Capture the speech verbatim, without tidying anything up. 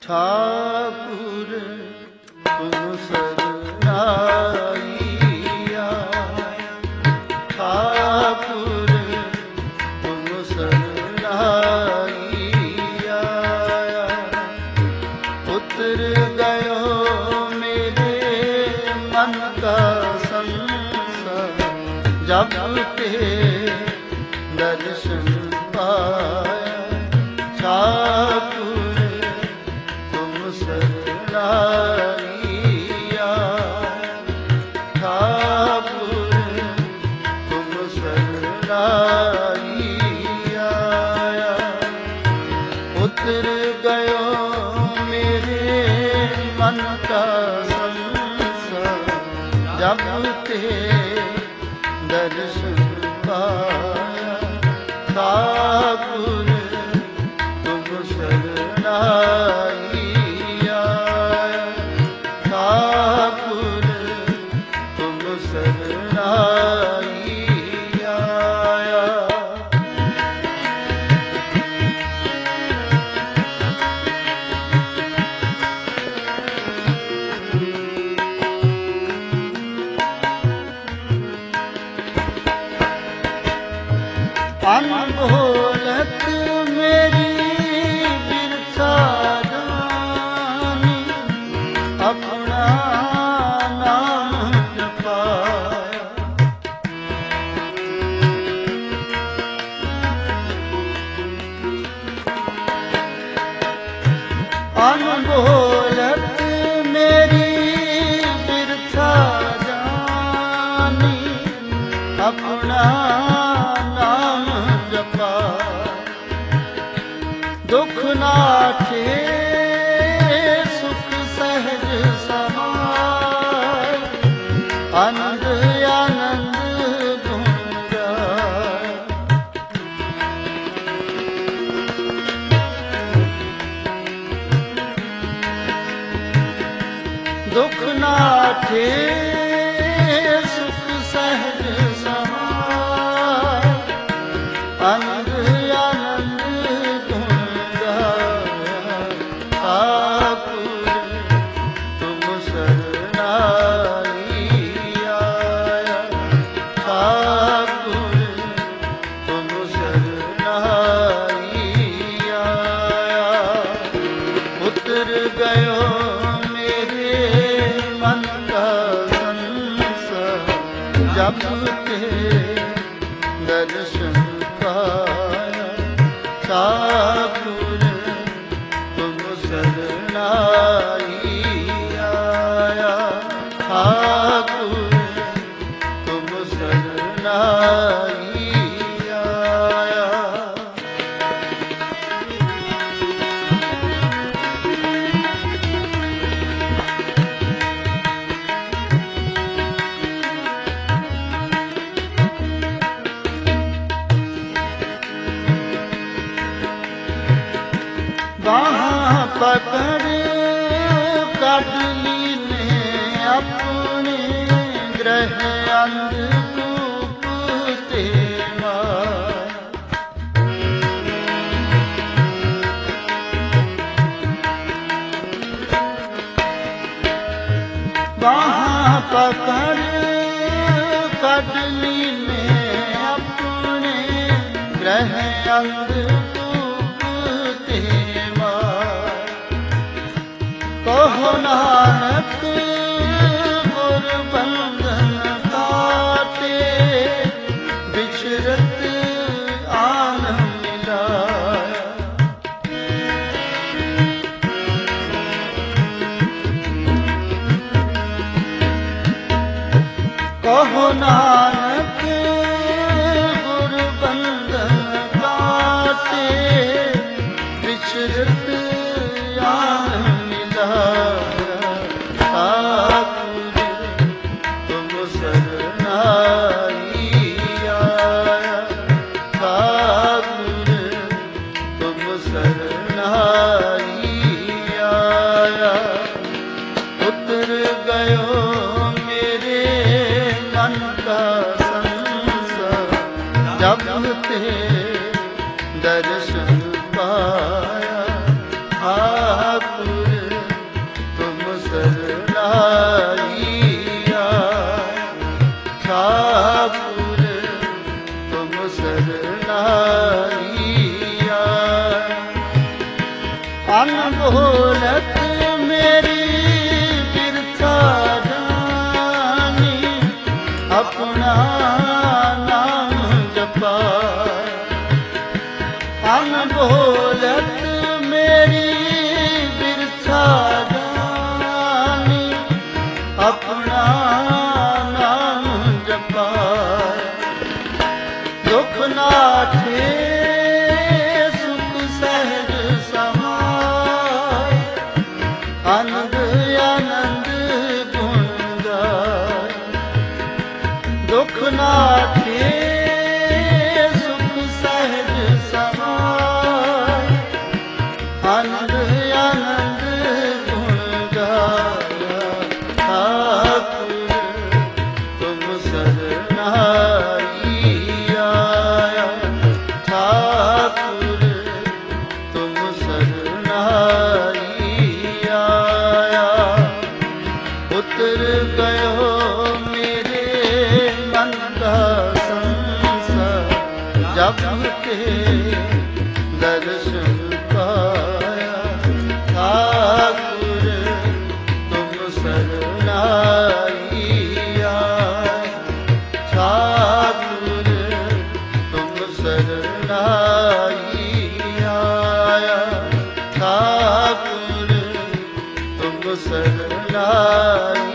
ठाकुर तुम सरनाइया, ठाकुर तुम सरनाइया। उतर गयो मेरे मन का संसार, जब ते दर्शन पाया। ठाकुर तुम सरनाइया, ठाकुर तुम सरनाइया। उतर गयो मेरे मन का संसार, जब ते दर्शन पाया। ठाकुर तुम सरनाइया, ठाकुर तुम सरनाइया। अनबोलत मेरी बिरथा जानी, अपना नाम जपाया। अनबोलत मेरी बिरथा जानी, अपना नाम जपा। दुख नाथे सुख सहज समाय, आनंद आनंद गुण गाय। दुख नाथे सुख सहज समाय, आनंद आनंद गुण गाया। ठाकुर तुम सरनाइया, ठाकुर तुम सरनाइया। उतर गयो मेरे मन का संसार, जब ते दर्शन पाया। ठाकुर तुम सरनाइया, ठाकुर तुम सरनाइया। बाहाँ पकड़ कढ लीने अपने ग्रह अंधकूप ते माया। बाहाँ पकड़ कढ लीने अपने ग्रह अंधकूप ते माया। कहो नानक गुर बंधन काटे, बिछरत आन मिलाया। कहो नानक गुर बंधन काटे, बिछरत आन मिलाया। ठाकुर तुम सरनाइया, ठाकुर तुम सरनाइया। उतर गयो मेरे मन का संसार, जब ते दर्शन पाया। ਸਰਨਾਈਆ ਠਾਕੁਰ ਤੁਮ ਸਰਨਾਈਆ ਅਨਬੋਲਤ ਮੇਰੀ ਬਿਰਥਾ ਜਾਨੀ ਆਪਣਾ ਨਾਮ ਜਪਾ ਅਨਬੋਲਤ ਮੇਰੀ ਬਿਰਥਾ ਜਾਨੀ ਆਪਣਾ ਨਾਮ ਜਪਾ ਦੁਖ ਨਾਠੇ ਸੁਖ ਸਹਿਜ ਸਮਾਏ ਆਨੰਦ ਆਨੰਦ ਗੁਣ ਗਾਏ ਦੁਖ ਨਾਠੇ ਸੁਖ ਸਹਿਜ ਸਮਾਏ ਆਨੰਦ ਆਨੰਦ ਗੁਣ ਗਾਇਆ ਠਾਕੁਰ ਤੁਮ ਸਰਨਾਈਆ ਠਾਕੁਰ ਤੁਮ ਸਰਨਾਈਆ ਉਤਰ ਗਇਓ ਮੇਰੇ ਮਨ ਦਾ ਸੰਸਾਰ ਜਬ ਤੇ ਦਰਸ਼ਨ ਪਾਇਆ ਠਾਕੁਰ ਤੁਮ ਸਰਨਾਈਆ ਠਾਕੁਰ ਤੁਮ ਸਰਨਾਈਆ ਠਾਕੁਰ ਤੁਮ ਸਰਨਾਈਆ